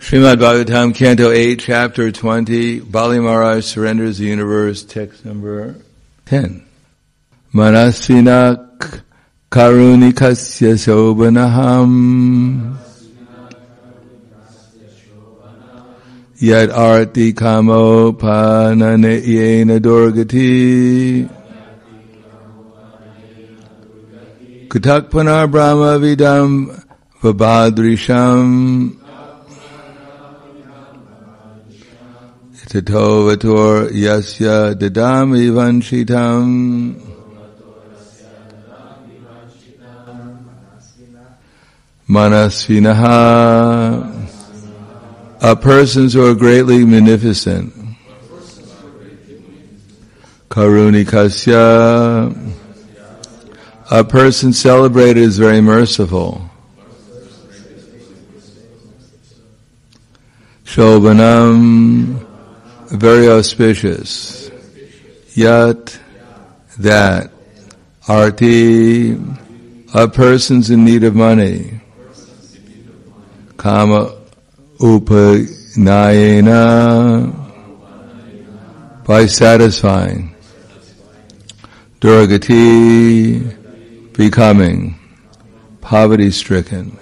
Srimad Bhagavatam, Canto 8, Chapter 20, Bali Maharaj surrenders the universe, text number 10. Manasvinak karunikasya shobhanaham yad arti kamo pananeyena durgati kutak panar brahma vidam vabhadrisham tato vator yasya dadam ivanshitam manasvinaha, persons who are greatly munificent. Karunikasya, a person celebrated as very merciful. Shobhanam, very auspicious. Yat, that. Arti, a person's in need of money. Kama upanayena, by satisfying. Durgati, becoming. Poverty-stricken.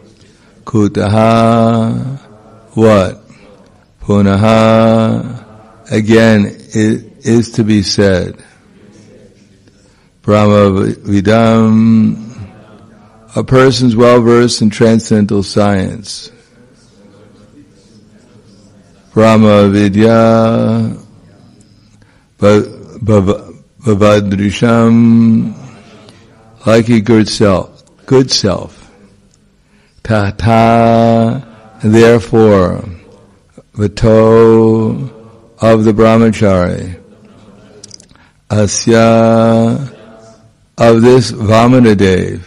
Kutaha, what? Punaha, again, it is to be said. Brahma vidam, a person's well-versed in transcendental science. Brahma vidya, bhavadrisham, like a good self. Tata, therefore, Vato, of the brahmachari. Asya, of this Vamanadev.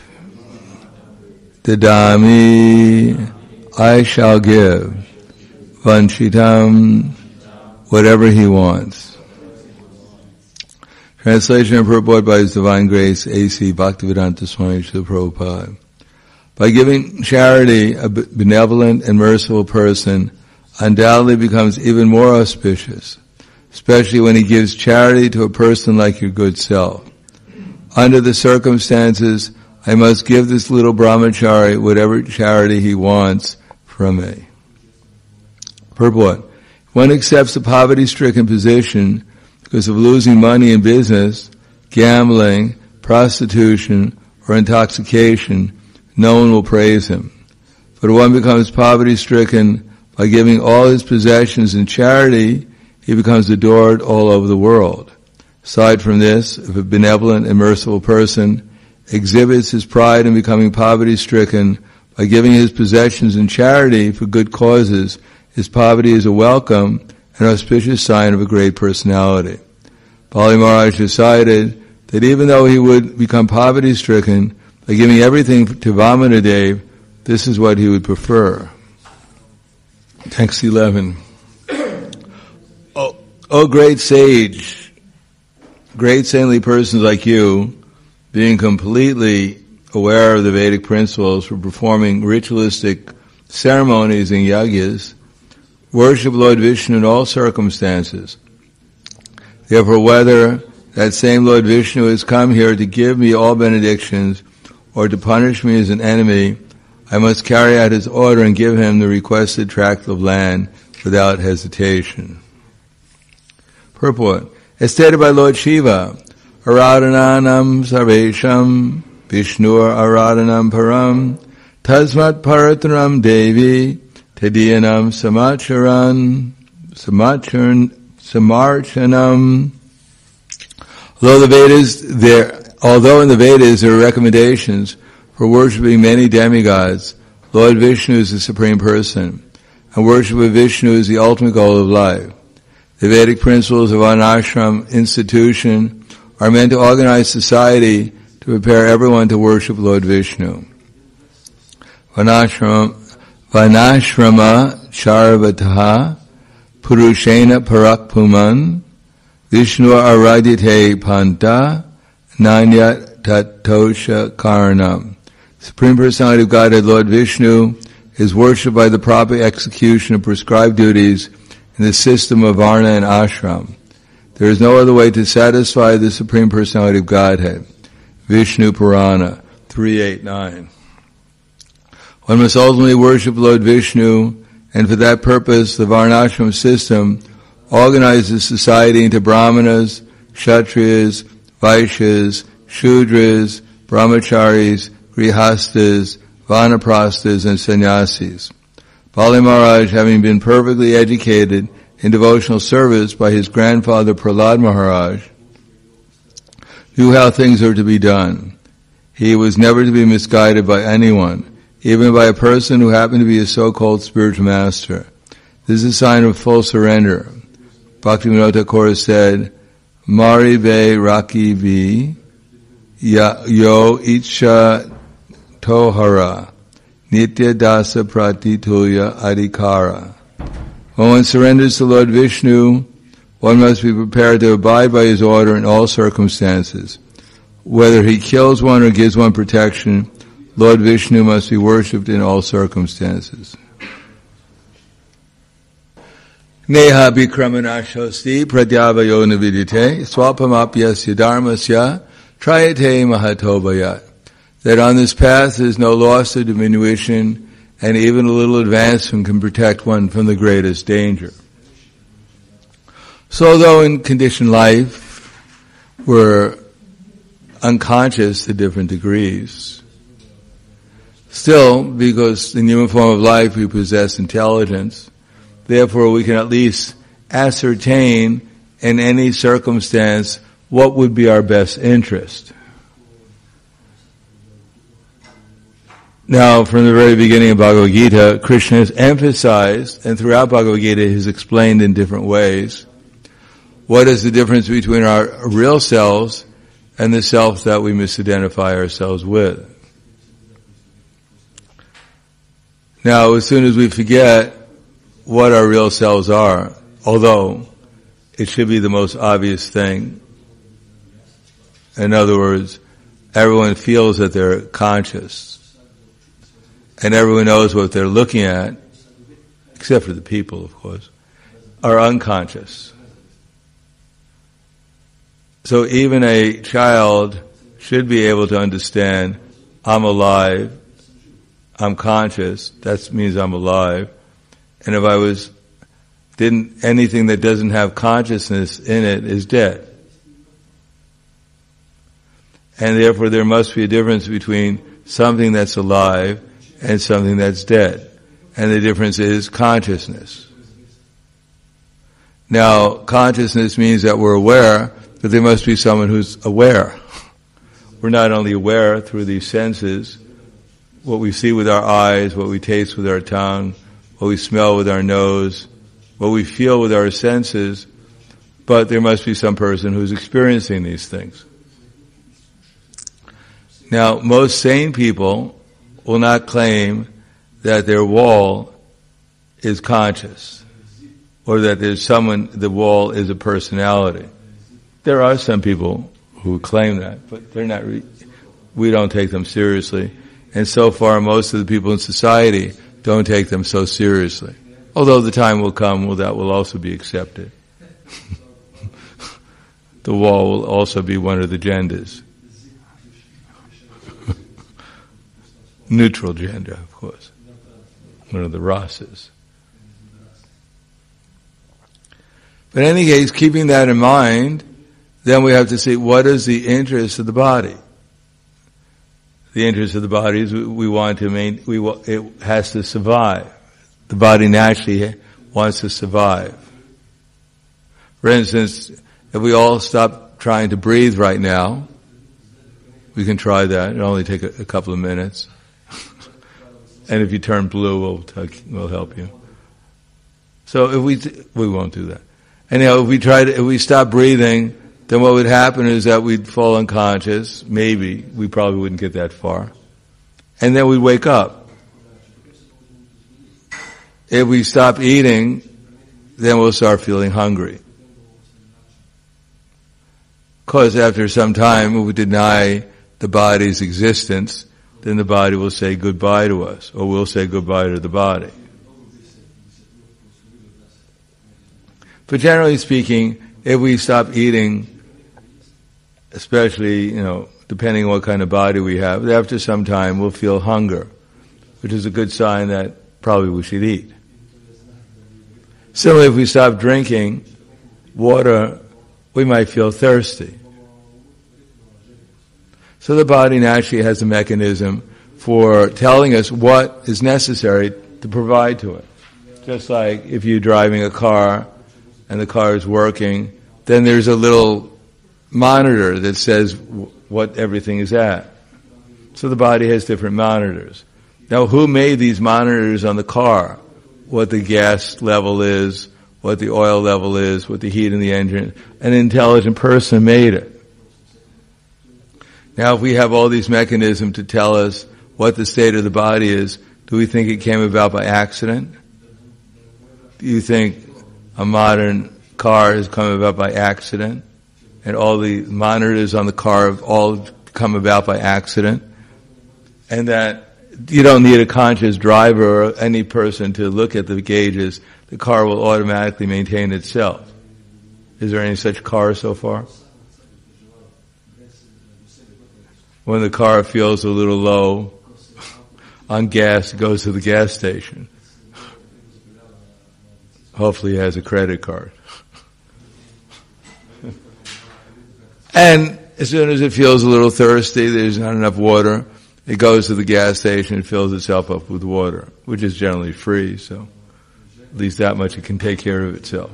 Dadami, I shall give. Vanshitam, whatever he wants. Translation and purport by His Divine Grace, A.C. Bhaktivedanta Swami Srila Prabhupada. By giving charity, a benevolent and merciful person undoubtedly becomes even more auspicious, especially when he gives charity to a person like your good self. Under the circumstances, I must give this little brahmachari whatever charity he wants from me. Purport. One accepts a poverty-stricken position because of losing money in business, gambling, prostitution, or intoxication. No one will praise him. But if one becomes poverty-stricken by giving all his possessions in charity, he becomes adored all over the world. Aside from this, if a benevolent and merciful person exhibits his pride in becoming poverty-stricken by giving his possessions in charity for good causes, his poverty is a welcome and auspicious sign of a great personality. Bali Maharaj decided that even though he would become poverty-stricken by giving everything to Vamanadev, this is what he would prefer. Text 11. Oh great sage, great saintly persons like you, being completely aware of the Vedic principles for performing ritualistic ceremonies and yagyas, worship Lord Vishnu in all circumstances. Therefore, whether that same Lord Vishnu has come here to give me all benedictions or to punish me as an enemy, I must carry out his order and give him the requested tract of land without hesitation. Purport. As stated by Lord Shiva, Aradhananam sarvesham Vishnur aradhanam param tasmat paratranam devi tadiyanam samarchanam. Although in the Vedas there are recommendations for worshipping many demigods, Lord Vishnu is the Supreme Person, and worship of Vishnu is the ultimate goal of life. The Vedic principles of an ashram institution are meant to organize society to prepare everyone to worship Lord Vishnu. Vanashrama charvataha purushena parakpuman Vishnu aradite panta nanyat tatosha karanam. Supreme Personality of Godhead, Lord Vishnu, is worshipped by the proper execution of prescribed duties in the system of Varna and Ashram. There is no other way to satisfy the Supreme Personality of Godhead. Vishnu Purana 389. One must ultimately worship Lord Vishnu, and for that purpose the Varnashram system organizes society into Brahmanas, Kshatriyas, Vaishyas, Shudras, Brahmacharis, Grihastas, Vanaprasthas, and Sannyasis. Bali Maharaj, having been perfectly educated in devotional service by his grandfather Prahlad Maharaj, knew how things are to be done. He was never to be misguided by anyone, even by a person who happened to be a so-called spiritual master. This is a sign of full surrender. Bhaktivinoda Thakur said, Mari ve raki vi yo icha tohara nitya dasa pratituya adhikara. When one surrenders to Lord Vishnu, one must be prepared to abide by his order in all circumstances. Whether he kills one or gives one protection, Lord Vishnu must be worshipped in all circumstances. Neha bikramanashosti pradyavayo navidite swapamapyasya dharmasya trayate mahatobhayat. That on this path there is no loss or diminution, and even a little advancement can protect one from the greatest danger. So though in conditioned life we're unconscious to different degrees, still, because in the human form of life we possess intelligence, therefore we can at least ascertain in any circumstance what would be our best interest. Now, from the very beginning of Bhagavad Gita, Krishna has emphasized, and throughout Bhagavad Gita he has explained in different ways, what is the difference between our real selves and the self that we misidentify ourselves with. Now, as soon as we forget what our real selves are, although it should be the most obvious thing, in other words, everyone feels that they're conscious, and everyone knows what they're looking at, except for the people, of course, are unconscious. So even a child should be able to understand, I'm alive, I'm conscious, that means I'm alive, and if anything that doesn't have consciousness in it is dead. And therefore there must be a difference between something that's alive and something that's dead. And the difference is consciousness. Now, consciousness means that we're aware, but there must be someone who's aware. We're not only aware through these senses, what we see with our eyes, what we taste with our tongue, what we smell with our nose, what we feel with our senses, but there must be some person who's experiencing these things. Now, most sane people will not claim that their wall is conscious, or that the wall is a personality. There are some people who claim that, but they're not. We don't take them seriously, and so far, most of the people in society don't take them so seriously. Although the time will come that will also be accepted. The wall will also be one of the genders. Neutral gender, of course. One of the rasas. But in any case, keeping that in mind, then we have to see what is the interest of the body. The interest of the body is it has to survive. The body naturally wants to survive. For instance, if we all stop trying to breathe right now, we can try that. It'll only take a couple of minutes. And if you turn blue, we'll help you. So if we won't do that. Anyhow, if we stop breathing, then what would happen is that we'd fall unconscious. Maybe. We probably wouldn't get that far. And then we'd wake up. If we stop eating, then we'll start feeling hungry. Because after some time, if we deny the body's existence, then the body will say goodbye to us, or we'll say goodbye to the body. But generally speaking, if we stop eating, especially, depending on what kind of body we have, after some time we'll feel hunger, which is a good sign that probably we should eat. Similarly, if we stop drinking water, we might feel thirsty. So the body naturally has a mechanism for telling us what is necessary to provide to it. Just like if you're driving a car and the car is working, then there's a little monitor that says what everything is at. So the body has different monitors. Now, who made these monitors on the car? What the gas level is, what the oil level is, what the heat in the engine. An intelligent person made it. Now, if we have all these mechanisms to tell us what the state of the body is, do we think it came about by accident? Do you think a modern car has come about by accident? And all the monitors on the car have all come about by accident? And that you don't need a conscious driver or any person to look at the gauges. The car will automatically maintain itself. Is there any such car so far? When the car feels a little low on gas, it goes to the gas station. Hopefully it has a credit card. And as soon as it feels a little thirsty, there's not enough water, it goes to the gas station and fills itself up with water, which is generally free, so at least that much it can take care of itself.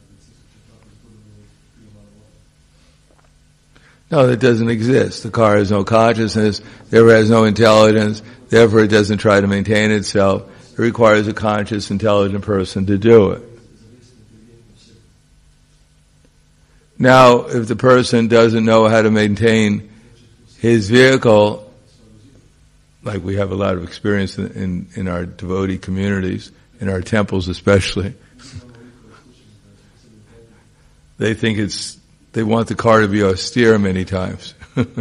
No, that doesn't exist. The car has no consciousness, therefore has no intelligence, therefore it doesn't try to maintain itself. It requires a conscious, intelligent person to do it. Now, if the person doesn't know how to maintain his vehicle, like we have a lot of experience in our devotee communities, in our temples especially, they want the car to be austere many times.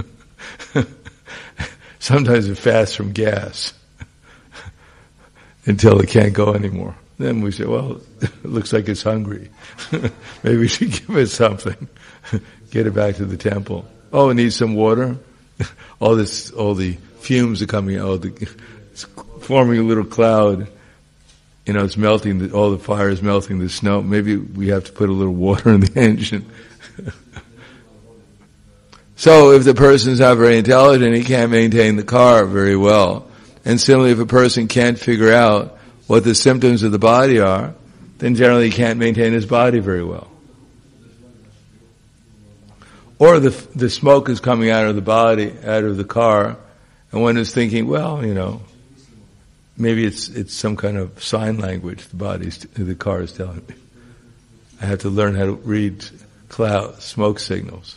Sometimes it fasts from gas until it can't go anymore. Then we say, well, it looks like it's hungry. Maybe we should give it something. Get it back to the temple. Oh, it needs some water? All the fumes are coming out. It's forming a little cloud. It's melting, all the fire is melting the snow. Maybe we have to put a little water in the engine. So if the person's not very intelligent, he can't maintain the car very well. And similarly, if a person can't figure out what the symptoms of the body are, then generally he can't maintain his body very well. Or the smoke is coming out of the body, out of the car, and one is thinking, well, maybe it's some kind of sign language the car is telling me. I have to learn how to read smoke signals.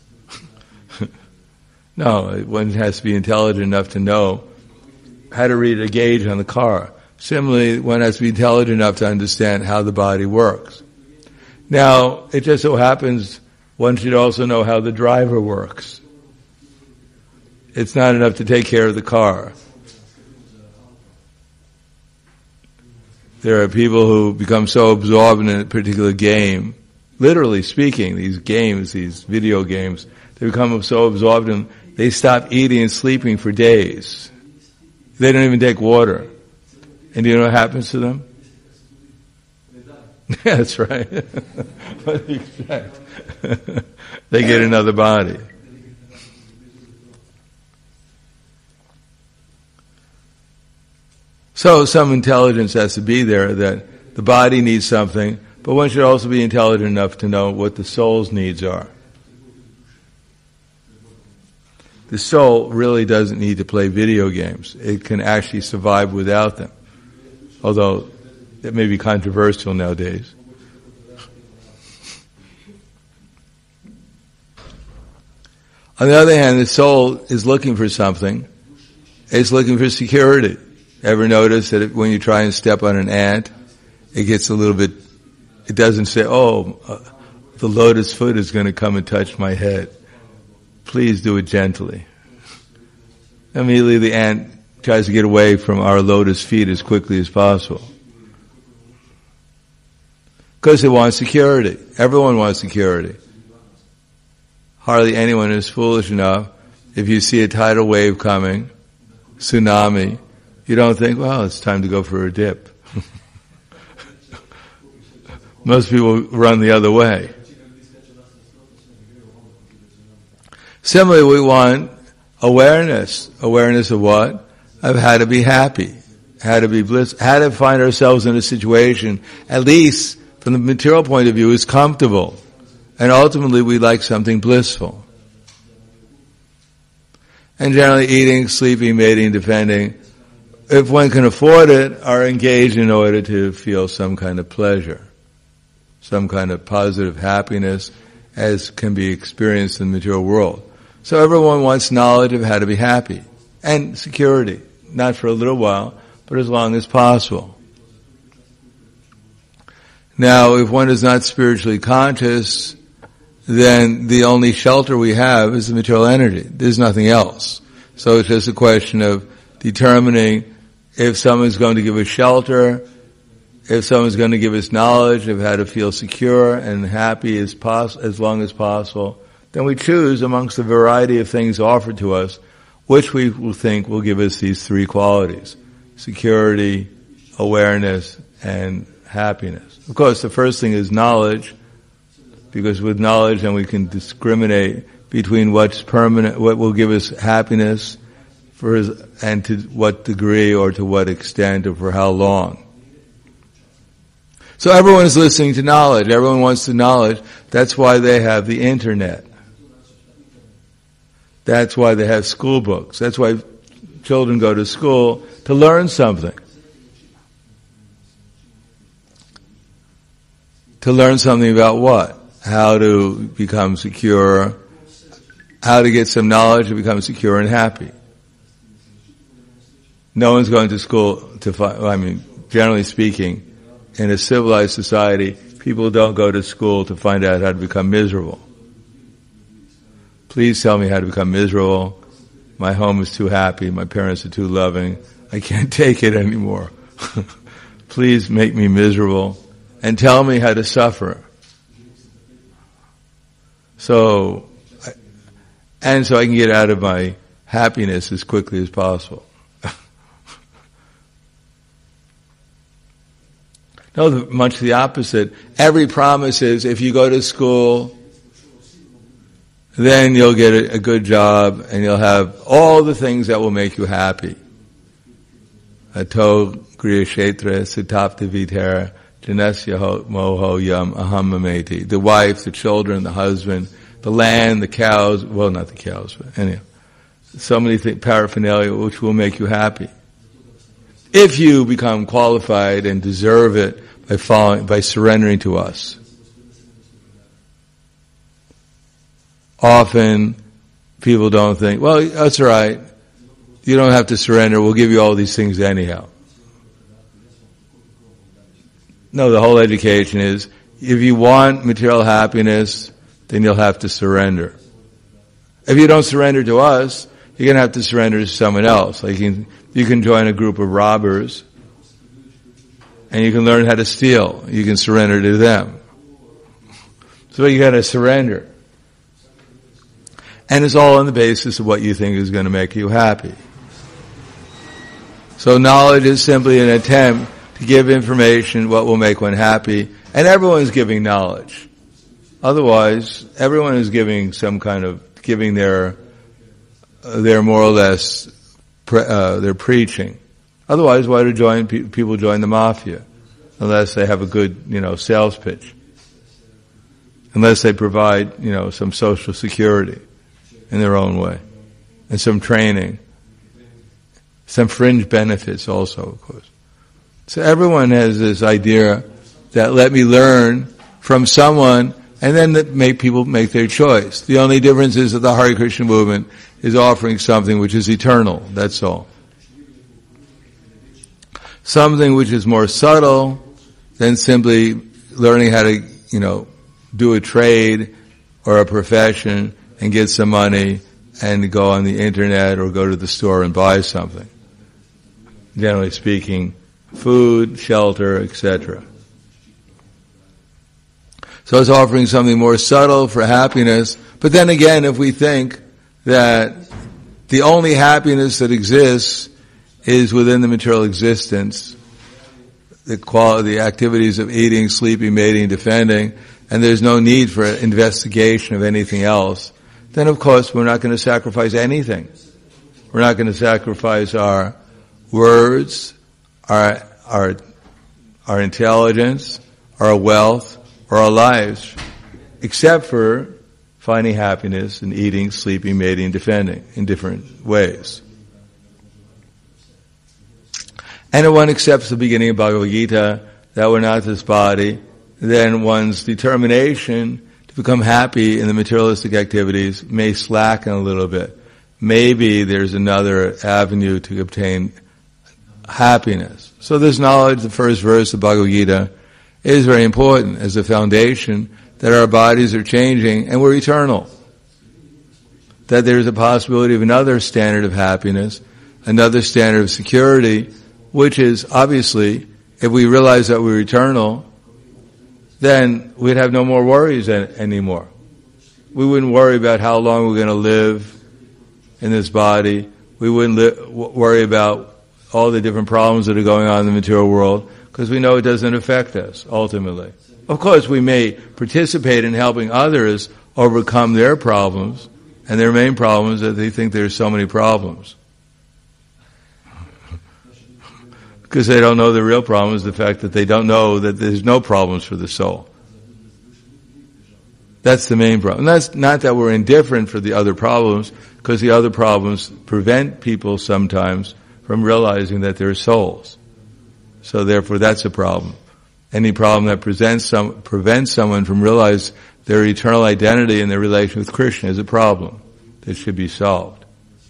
No, one has to be intelligent enough to know how to read a gauge on the car. Similarly, one has to be intelligent enough to understand how the body works. Now, it just so happens one should also know how the driver works. It's not enough to take care of the car. There are people who become so absorbed in a particular game, literally speaking, these video games, they become so absorbed in them, they stop eating and sleeping for days. They don't even take water. And do you know what happens to them? That's right. What do you expect? They get another body. So some intelligence has to be there that the body needs something, but one should also be intelligent enough to know what the soul's needs are. The soul really doesn't need to play video games. It can actually survive without them. Although it may be controversial nowadays. On the other hand, the soul is looking for something. It's looking for security. Ever notice that when you try and step on an ant, it gets a little bit, it doesn't say, the lotus foot is going to come and touch my head. Please do it gently. immediately the ant tries to get away from our lotus feet as quickly as possible. Because it wants security. Everyone wants security. Hardly anyone is foolish enough, if you see a tidal wave coming, tsunami, you don't think, well, it's time to go for a dip. Most people run the other way. Similarly, we want awareness. Awareness of what? Of how to be happy, how to be blissful, how to find ourselves in a situation, at least from the material point of view, is comfortable. And ultimately, we like something blissful. And generally, eating, sleeping, mating, defending, if one can afford it, are engaged in order to feel some kind of pleasure, some kind of positive happiness, as can be experienced in the material world. So everyone wants knowledge of how to be happy. And security. Not for a little while, but as long as possible. Now, if one is not spiritually conscious, then the only shelter we have is the material energy. There's nothing else. So it's just a question of determining if someone's going to give us shelter, if someone's going to give us knowledge of how to feel secure and happy as long as possible, then we choose amongst the variety of things offered to us, which we will think will give us these three qualities: security, awareness, and happiness. Of course, the first thing is knowledge, because with knowledge then we can discriminate between what's permanent, what will give us happiness, and to what degree or to what extent or for how long. So everyone is listening to knowledge. Everyone wants the knowledge. That's why they have the internet. That's why they have school books. That's why children go to school, to learn something. To learn something about what? How to become secure, how to get some knowledge to become secure and happy. No one's going to school to find, generally speaking, in a civilized society, people don't go to school to find out how to become miserable. Please tell me how to become miserable. My home is too happy. My parents are too loving. I can't take it anymore. Please make me miserable and tell me how to suffer. So I can get out of my happiness as quickly as possible. No, much the opposite. Every promise is if you go to school, then you'll get a good job and you'll have all the things that will make you happy. Ato griya kshetra sutapta vitera janasya moho yam aham mameti. The wife, the children, the husband, the land, the cows, well not the cows, but anyhow. So many paraphernalia which will make you happy. If you become qualified and deserve it by surrendering to us. Often, people don't think, well, that's all right. You don't have to surrender. We'll give you all these things anyhow. No, the whole education is, if you want material happiness, then you'll have to surrender. If you don't surrender to us, you're going to have to surrender to someone else. Like you can join a group of robbers, and you can learn how to steal. You can surrender to them. So you got to surrender. And it's all on the basis of what you think is going to make you happy. So knowledge is simply an attempt to give information what will make one happy, and everyone's giving knowledge. Otherwise, everyone is giving giving their more or less, their preaching. Otherwise, why do people join the mafia? Unless they have a good, sales pitch. Unless they provide, some social security in their own way. And some training. Some fringe benefits also, of course. So everyone has this idea that let me learn from someone and then make people make their choice. The only difference is that the Hare Krishna movement is offering something which is eternal. That's all. Something which is more subtle than simply learning how to, do a trade or a profession and get some money and go on the internet or go to the store and buy something. Generally speaking, food, shelter, etc. So it's offering something more subtle for happiness. But then again, if we think that the only happiness that exists is within the material existence, the activities of eating, sleeping, mating, defending, and there's no need for investigation of anything else, then of course we're not going to sacrifice anything. We're not going to sacrifice our words, our intelligence, our wealth, or our lives, except for finding happiness in eating, sleeping, mating, defending in different ways. And if one accepts the beginning of Bhagavad Gita, that we're not this body, then one's determination to become happy in the materialistic activities may slacken a little bit. Maybe there's another avenue to obtain happiness. So this knowledge, the first verse of Bhagavad Gita, is very important as a foundation that our bodies are changing and we're eternal. That there's a possibility of another standard of happiness, another standard of security, which is obviously, if we realize that we're eternal, then we'd have no more worries anymore. We wouldn't worry about how long we're going to live in this body. We wouldn't worry about all the different problems that are going on in the material world, because we know it doesn't affect us, ultimately. Of course, we may participate in helping others overcome their problems, and their main problem is that they think there's so many problems. Because they don't know the real problem is the fact that they don't know that there's no problems for the soul. That's the main problem. And that's not that we're indifferent for the other problems, because the other problems prevent people sometimes from realizing that they're souls. So therefore that's a problem. Any problem that prevents someone from realizing their eternal identity and their relation with Krishna is a problem that should be solved.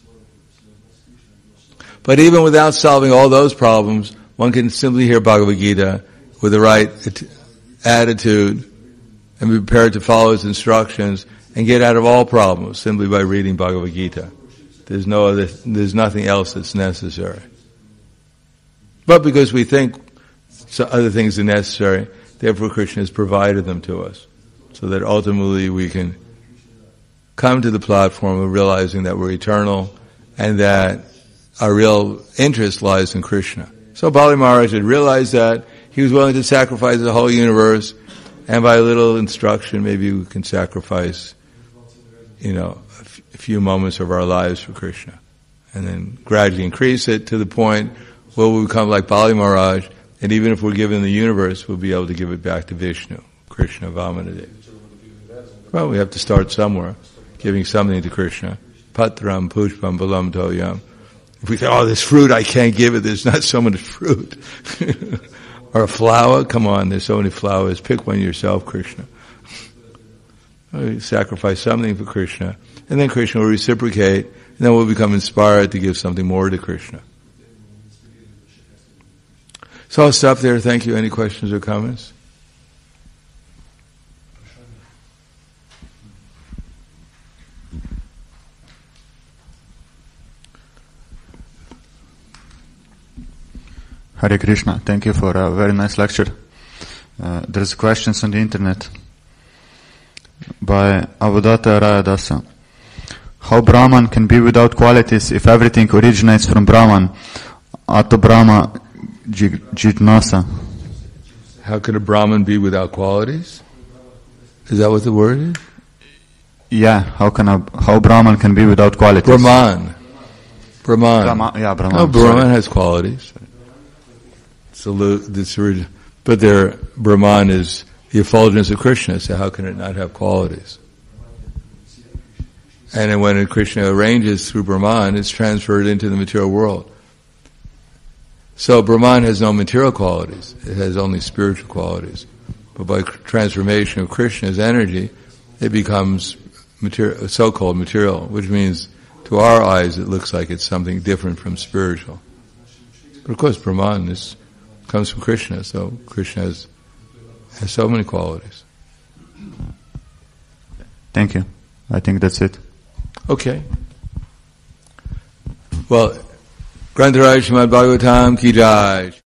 But even without solving all those problems, one can simply hear Bhagavad Gita with the right attitude and be prepared to follow its instructions and get out of all problems simply by reading Bhagavad Gita. There's nothing else that's necessary. But because we think other things are necessary, therefore Krishna has provided them to us, so that ultimately we can come to the platform of realizing that we're eternal and that our real interest lies in Krishna. So Bali Maharaj had realized that. He was willing to sacrifice the whole universe, and by a little instruction, maybe we can sacrifice, a few moments of our lives for Krishna. And then gradually increase it to the point where we'll become like Bali Maharaj, and even if we're given the universe, we'll be able to give it back to Vishnu, Krishna, Vamanadev. Well, we have to start somewhere, giving something to Krishna. Patram pushpam balam toyam. If we say, this fruit, I can't give it, there's not so much fruit. Or a flower, come on, there's so many flowers, pick one yourself, Krishna. Sacrifice something for Krishna, and then Krishna will reciprocate, and then we'll become inspired to give something more to Krishna. So I'll stop there. Thank you. Any questions or comments? Hare Krishna. Thank you for a very nice lecture. There's questions on the internet by Avadata Rayadasa. How Brahman can be without qualities if everything originates from Brahman? Ato Brahma Jitnasa. How could a Brahman be without qualities? Is that what the word is? Yeah. How Brahman can be without qualities? Brahman. Brahman. No, Brahman has qualities. But Brahman is the effulgence of Krishna, so how can it not have qualities? And then when Krishna arranges through Brahman, it's transferred into the material world. So Brahman has no material qualities, it has only spiritual qualities. But by transformation of Krishna's energy, it becomes material, so-called material, which means to our eyes it looks like it's something different from spiritual. But of course Brahman comes from Krishna, so Krishna has so many qualities. Thank you. I think that's it. Okay. Well, Grantaraj Srimad Bhagavatam ki jai.